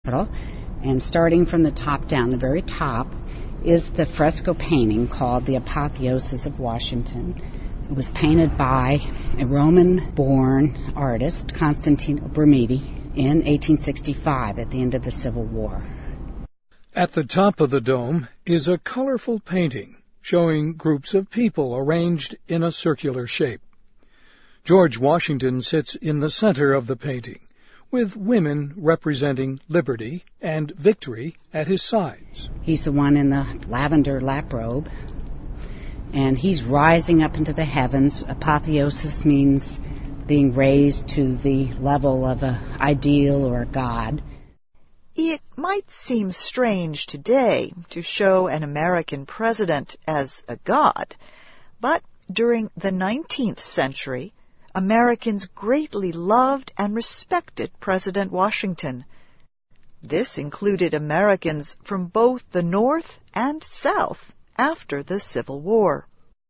And starting from the top down, the very top, is the fresco painting called The Apotheosis of Washington. It was painted by a Roman-born artist, Constantino Brumidi, in 1865 at the end of the Civil War. At the top of the dome is a colorful painting showing groups of people arranged in a circular shape. George Washington sits in the center of the painting, with women representing liberty and victory at his sides. He's the one in the lavender lap robe, and he's rising up into the heavens. Apotheosis means being raised to the level of an ideal or a god. It might seem strange today to show an American president as a god, but during the 19th century, Americans greatly loved and respected President Washington. This included Americans from both the North and South after the Civil War.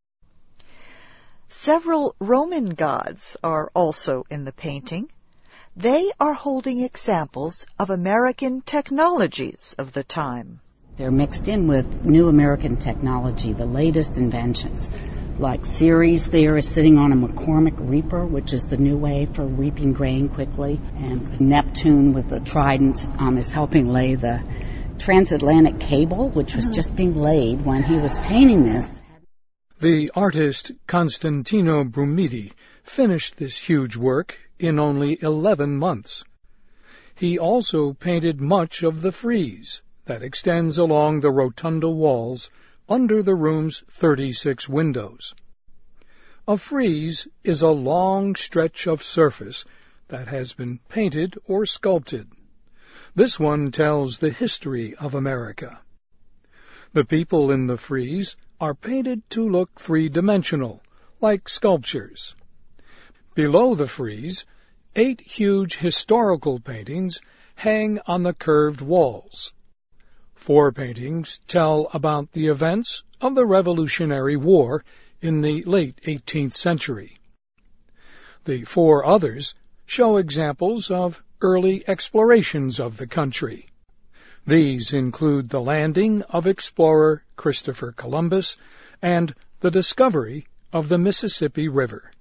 Several Roman gods are also in the painting. They are holding examples of American technologies of the time. They're mixed in with new American technology, the latest inventions. Like Ceres there is sitting on a McCormick reaper, which is the new way for reaping grain quickly. And Neptune with the trident is helping lay the transatlantic cable, which was just being laid when he was painting this. The artist Constantino Brumidi finished this huge work in only 11 months. He also painted much of the frieze that extends along the rotunda walls under the room's 36 windows. A frieze is a long stretch of surface that has been painted or sculpted. This one tells the history of America. The people in the frieze are painted to look three-dimensional, like sculptures. Below the frieze, 8 huge historical paintings hang on the curved walls. 4 paintings tell about the events of the Revolutionary War in the late 18th century. The 4 others show examples of early explorations of the country. These include the landing of explorer Christopher Columbus and the discovery of the Mississippi River.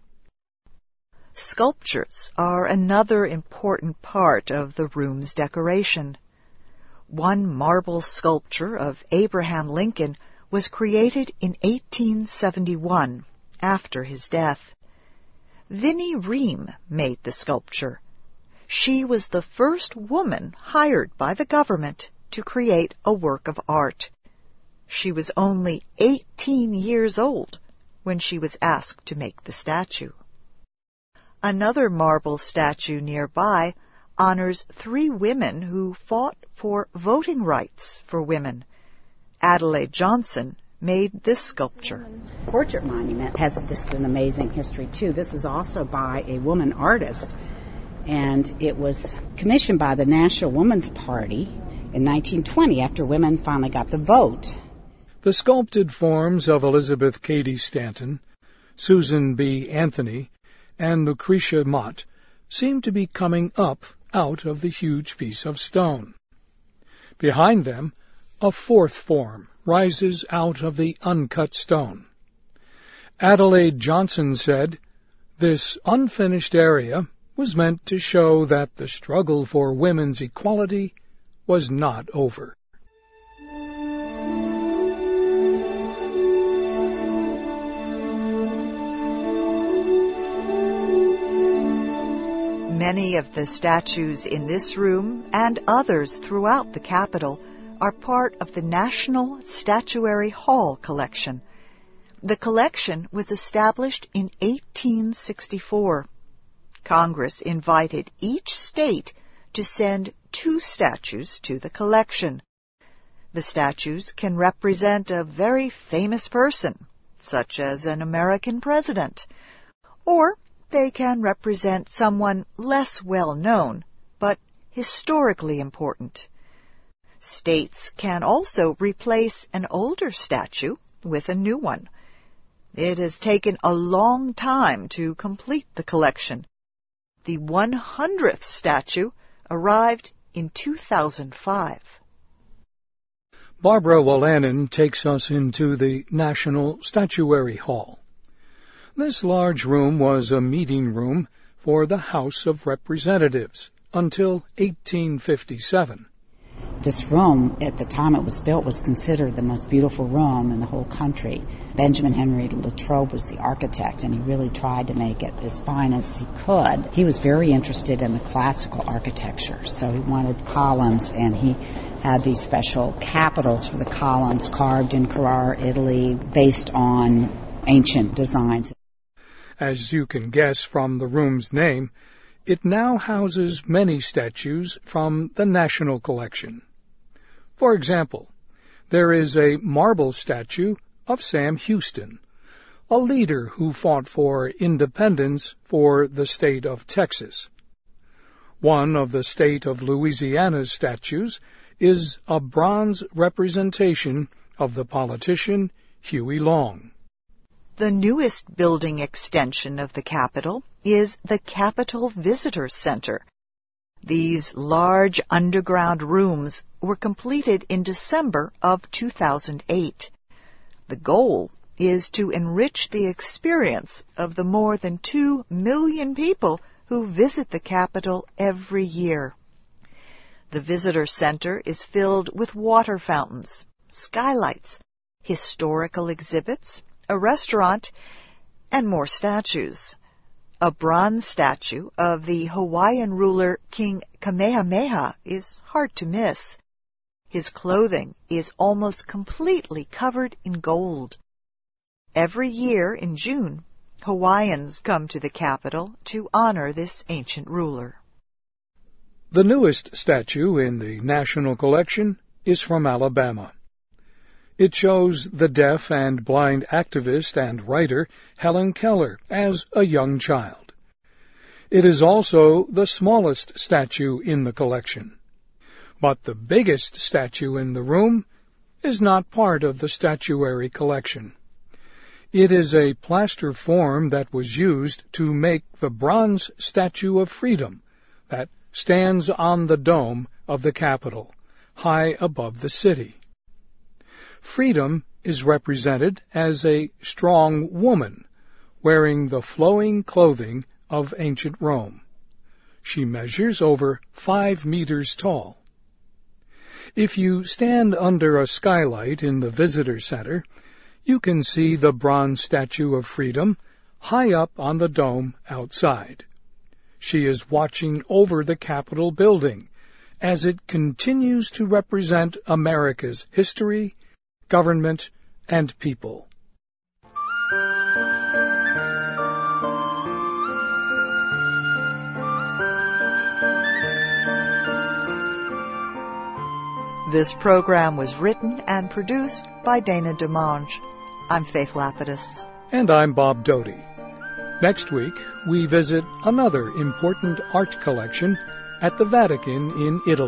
Sculptures are another important part of the room's decoration. One marble sculpture of Abraham Lincoln was created in 1871, after his death. Vinnie Ream made the sculpture. She was the first woman hired by the government to create a work of art. She was only 18 years old when she was asked to make the statue. Another marble statue nearby honors 3 women who fought for voting rights for women. Adelaide Johnson made this sculpture. Portrait monument has just an amazing history, too. This is also by a woman artist, and it was commissioned by the National Woman's Party in 1920 after women finally got the vote. The sculpted forms of Elizabeth Cady Stanton, Susan B. Anthony, and Lucretia Mott seem to be coming up out of the huge piece of stone. Behind them, a 4th form rises out of the uncut stone. Adelaide Johnson said, "This unfinished area was meant to show that the struggle for women's equality was not over." Many of the statues in this room and others throughout the Capitol are part of the National Statuary Hall collection. The collection was established in 1864. Congress invited each state to send 2 statues to the collection. The statues can represent a very famous person, such as an American president, or they can represent someone less well known, but historically important. States can also replace an older statue with a new one. It has taken a long time to complete the collection. The 100th statue arrived in 2005. Barbara Wolanin takes us into the National Statuary Hall. This large room was a meeting room for the House of Representatives until 1857. This room, at the time it was built, was considered the most beautiful room in the whole country. Benjamin Henry Latrobe was the architect, and he really tried to make it as fine as he could. He was very interested in the classical architecture, so he wanted columns, and he had these special capitals for the columns carved in Carrara, Italy, based on ancient designs. As you can guess from the room's name, it now houses many statues from the National Collection. For example, there is a marble statue of Sam Houston, a leader who fought for independence for the state of Texas. One of the state of Louisiana's statues is a bronze representation of the politician Huey Long. The newest building extension of the Capitol is the Capitol Visitor Center. These large underground rooms were completed in December of 2008. The goal is to enrich the experience of the more than 2 million people who visit the Capitol every year. The Visitor Center is filled with water fountains, skylights, historical exhibits, a restaurant, and more statues. A bronze statue of the Hawaiian ruler King Kamehameha is hard to miss. His clothing is almost completely covered in gold. Every year in June, Hawaiians come to the Capitol to honor this ancient ruler. The newest statue in the National Collection is from Alabama. It shows the deaf and blind activist and writer Helen Keller as a young child. It is also the smallest statue in the collection. But the biggest statue in the room is not part of the statuary collection. It is a plaster form that was used to make the bronze Statue of Freedom that stands on the dome of the Capitol, high above the city. Freedom is represented as a strong woman wearing the flowing clothing of ancient Rome. She measures over 5 meters tall. If you stand under a skylight in the visitor center, you can see the bronze Statue of Freedom high up on the dome outside. She is watching over the Capitol building as it continues to represent America's history, government, and people. This program was written and produced by Dana DeMange. I'm Faith Lapidus. And I'm Bob Doty. Next week, we visit another important art collection at the Vatican in Italy.